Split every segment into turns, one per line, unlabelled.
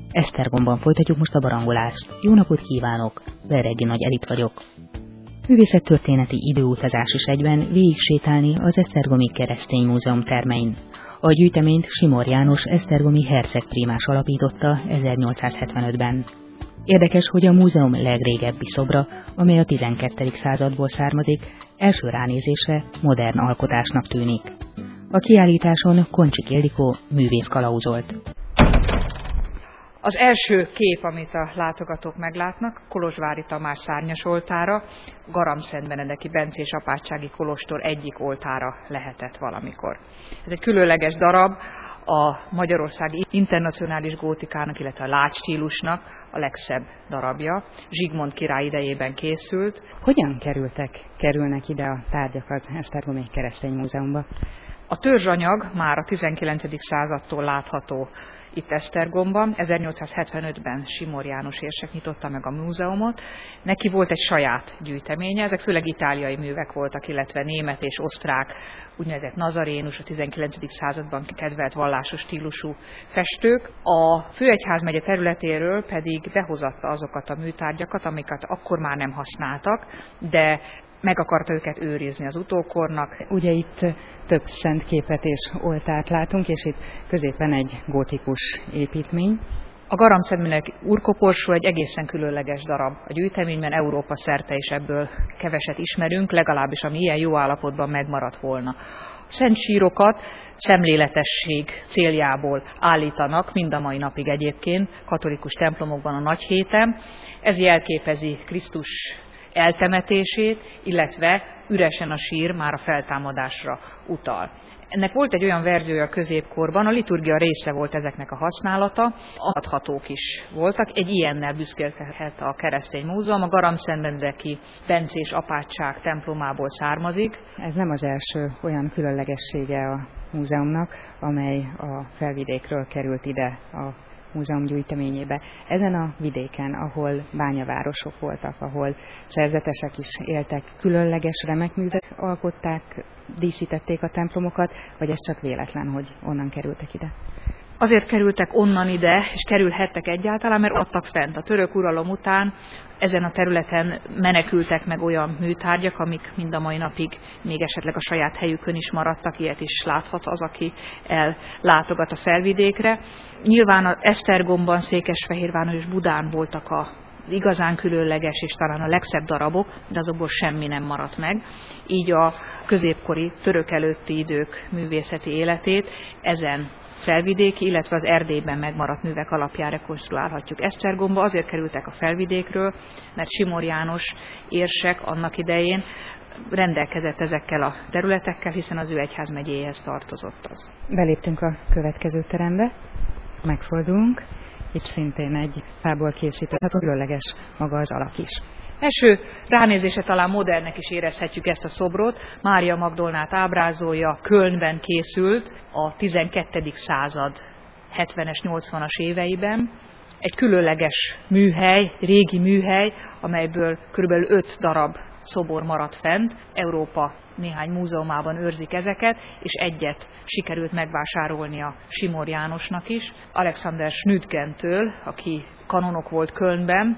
Esztergomban folytatjuk most a barangolást. Jó napot kívánok! Verreggi Nagy Edit vagyok. Művészettörténeti időutazás is egyben végig sétálni az Esztergomi Keresztény Múzeum termein. A gyűjteményt Simor János esztergomi hercegprímás alapította 1875-ben. Érdekes, hogy a múzeum legrégebbi szobra, amely a 12. századból származik, első ránézésre modern alkotásnak tűnik. A kiállításon Koncsik Ildikó művész kalauzolt.
Az első kép, amit a látogatók meglátnak, Kolozsvári Tamás szárnyas oltára, Garamszentbenedeki bencés apátsági kolostor egyik oltára lehetett valamikor. Ez egy különleges darab, a magyarországi internacionális gótikának, illetve a lágy stílusnak a legszebb darabja. Zsigmond király idejében készült.
Hogyan kerülnek ide a tárgyak az Esztergomi Keresztény Múzeumba?
A törzsanyag már a 19. századtól látható itt Esztergomban. 1875-ben Simor János érsek nyitotta meg a múzeumot. Neki volt egy saját gyűjteménye, ezek főleg itáliai művek voltak, illetve német és osztrák, úgynevezett nazarénus, a 19. században kedvelt vallásos stílusú festők. A főegyházmegye területéről pedig behozatta azokat a műtárgyakat, amiket akkor már nem használtak, de meg akarta őket őrizni az utókornak.
Ugye itt több szent képet és oltárt látunk, és itt középen egy gótikus építmény.
A Garamszentbenedeki úrkoporsó egy egészen különleges darab a gyűjteményben, Európa szerte is ebből keveset ismerünk, legalábbis ami ilyen jó állapotban megmaradt volna. Szent sírokat szemléletesség céljából állítanak, mind a mai napig egyébként, katolikus templomokban a Nagyhéten. Ez jelképezi Krisztus eltemetését, illetve üresen a sír már a feltámadásra utal. Ennek volt egy olyan verziója a középkorban, a liturgia része volt ezeknek a használata, adhatók is voltak, egy ilyennel büszkélkedhet a Keresztény Múzeum, a Garamszentbenedeki bencés apátság templomából származik.
Ez nem az első olyan különlegessége a múzeumnak, amely a felvidékről került ide a múzeum gyűjteményébe. Ezen a vidéken, ahol bányavárosok voltak, ahol szerzetesek is éltek, különleges remek művek alkották, díszítették a templomokat, vagy ez csak véletlen, hogy onnan kerültek ide?
Azért kerültek onnan ide, és kerülhettek egyáltalán, mert adtak fent. A török uralom után ezen a területen menekültek meg olyan műtárgyak, amik mind a mai napig még esetleg a saját helyükön is maradtak, ilyet is láthat az, aki ellátogat a felvidékre. Nyilván az Esztergomban, Székesfehérváron és Budán voltak az igazán különleges és talán a legszebb darabok, de azokból semmi nem maradt meg. Így a középkori török előtti idők művészeti életét ezen felvidéki, illetve az Erdélyben megmaradt művek alapján rekonstruálhatjuk. Esztergomba azért kerültek a felvidékről, mert Simor János érsek annak idején rendelkezett ezekkel a területekkel, hiszen az ő egyházmegyéhez tartozott az.
Beléptünk a következő terembe, megfordulunk, itt szintén egy fából készített, különleges maga az alak is.
Első ránézése talán modernnek is érezhetjük ezt a szobrot. Mária Magdolnát ábrázolja, Kölnben készült a 12. század 70-es, 80-as éveiben. Egy különleges műhely, régi műhely, amelyből kb. 5 darab szobor maradt fent. Európa néhány múzeumában őrzik ezeket, és egyet sikerült megvásárolni a Simor Jánosnak is. Alexander Schnütgentől, aki kanonok volt Kölnben,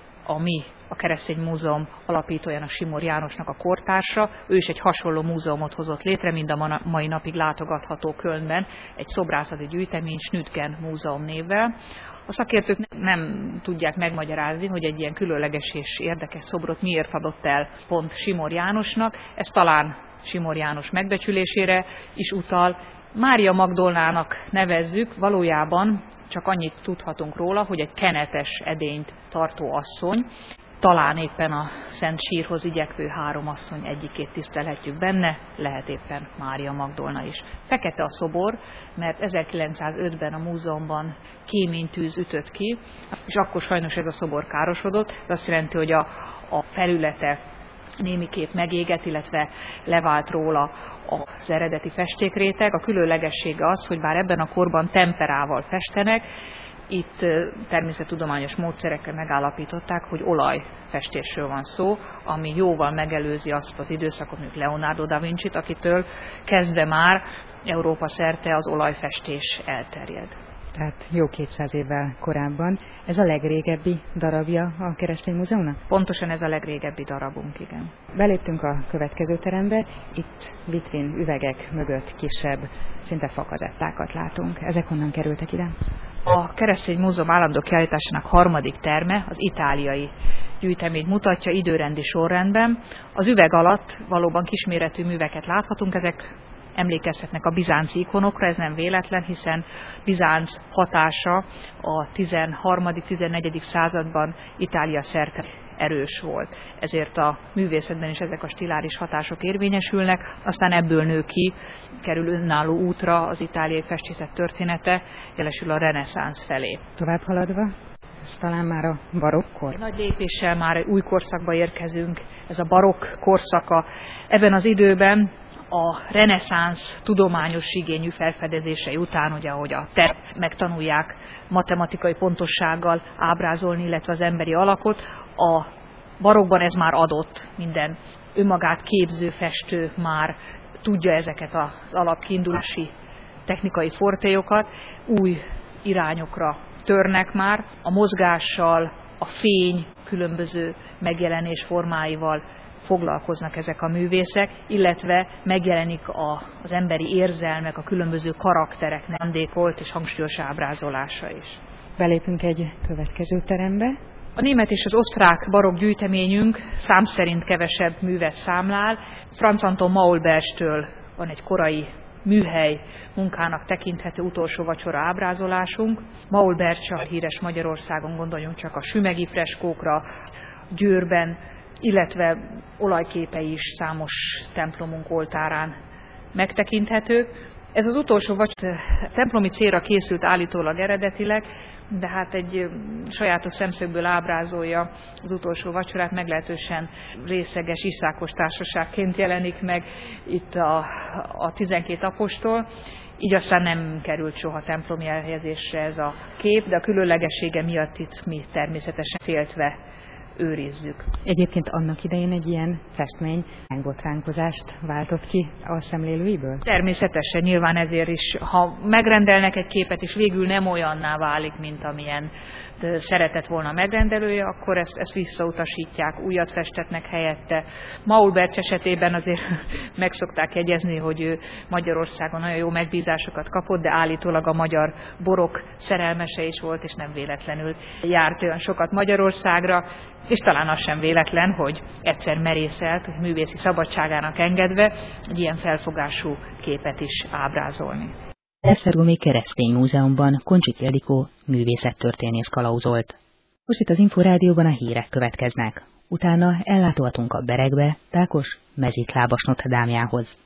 a Keresztény Múzeum alapítójának, Simor Jánosnak a kortársa. Ő is egy hasonló múzeumot hozott létre, mind a mai napig látogatható Kölnben, egy szobrászati gyűjtemény Schnütgen Múzeum névvel. A szakértők nem tudják megmagyarázni, hogy egy ilyen különleges és érdekes szobrot miért adott el pont Simor Jánosnak. Ez talán Simor János megbecsülésére is utal. Mária Magdolnának nevezzük, valójában csak annyit tudhatunk róla, hogy egy kenetes edényt tartó asszony, talán éppen a Szent Sírhoz igyekvő 3 asszony egyikét tisztelhetjük benne, lehet éppen Mária Magdolna is. Fekete a szobor, mert 1905-ben a múzeumban kéménytűz ütött ki, és akkor sajnos ez a szobor károsodott. Ez azt jelenti, hogy a felülete némiképp megégett, illetve levált róla az eredeti festékréteg. A különlegessége az, hogy bár ebben a korban temperával festenek, itt természettudományos módszerekkel megállapították, hogy olajfestésről van szó, ami jóval megelőzi azt az időszakot, mint Leonardo da Vincit, akitől kezdve már Európa szerte az olajfestés elterjed.
tehát jó 200 évvel korábban. Ez a legrégebbi darabja a Keresztény Múzeumnak?
Pontosan ez a legrégebbi darabunk, igen.
Beléptünk a következő terembe, itt vitrин üvegek mögött kisebb, szinte fakazettákat látunk. Ezek honnan kerültek ide?
A Keresztény Múzeum állandó kiállításának harmadik terme az itáliai gyűjteményt mutatja időrendi sorrendben. Az üveg alatt valóban kisméretű műveket láthatunk, ezek emlékeztetnek a bizánci ikonokra, ez nem véletlen, hiszen Bizánc hatása a 13.-14. században Itália szerte erős volt. Ezért a művészetben is ezek a stiláris hatások érvényesülnek, aztán ebből nő ki, kerül önálló útra az itáliai festészet története, jelesül a reneszánsz felé.
Tovább haladva, ez talán már a barokkor.
Nagy lépéssel már új korszakba érkezünk, ez a barokk korszaka. Ebben az időben a reneszánsz tudományos igényű felfedezései után, ugye, ahogy a megtanulják matematikai pontossággal ábrázolni, illetve az emberi alakot, a barokkban ez már adott, minden önmagát képző festő már tudja ezeket az alapkiindulási technikai fortélyokat, új irányokra törnek már, a mozgással, a fény különböző megjelenés formáival foglalkoznak ezek a művészek, illetve megjelenik az emberi érzelmek, a különböző karakterek szándékolt és hangsúlyos ábrázolása is.
Belépünk egy következő terembe.
A német és az osztrák barokk gyűjteményünk szám szerint kevesebb művet számlál. Franz Anton Maulberstől van egy korai műhely munkának tekinthető utolsó vacsora ábrázolásunk. Maulberts a híres Magyarországon, gondoljunk csak a sümegi freskókra, Győrben, illetve olajképei is számos templomunk oltárán megtekinthetők. Ez az utolsó vacsora templomi célra készült állítólag eredetileg, de hát egy sajátos szemszögből ábrázolja az utolsó vacsorát, meglehetősen részeges, iszákos társaságként jelenik meg itt a 12 apostol. Így aztán nem került soha templomi elhelyezésre ez a kép, de a különlegessége miatt itt mi természetesen féltve őrizzük.
Egyébként annak idején egy ilyen festmény botránkozást váltott ki a szemlélőiből?
Természetesen, nyilván ezért is, ha megrendelnek egy képet, és végül nem olyanná válik, mint amilyen szeretett volna a megrendelője, akkor ezt visszautasítják, újat festetnek helyette. Maulberts esetében azért meg szokták jegyezni, hogy ő Magyarországon nagyon jó megbízásokat kapott, de állítólag a magyar borok szerelmese is volt, és nem véletlenül járt olyan sokat Magyarországra, és talán az sem véletlen, hogy egyszer merészelt, művészi szabadságának engedve egy ilyen felfogású képet is ábrázolni.
Esztergomi Keresztény Múzeumban Koncsik Ildikó művészettörténész kalauzolt. Most itt az Inforádióban a hírek következnek. Utána ellátogatunk a Berekbe Tákos Mezitlábas Notre Dame-jához.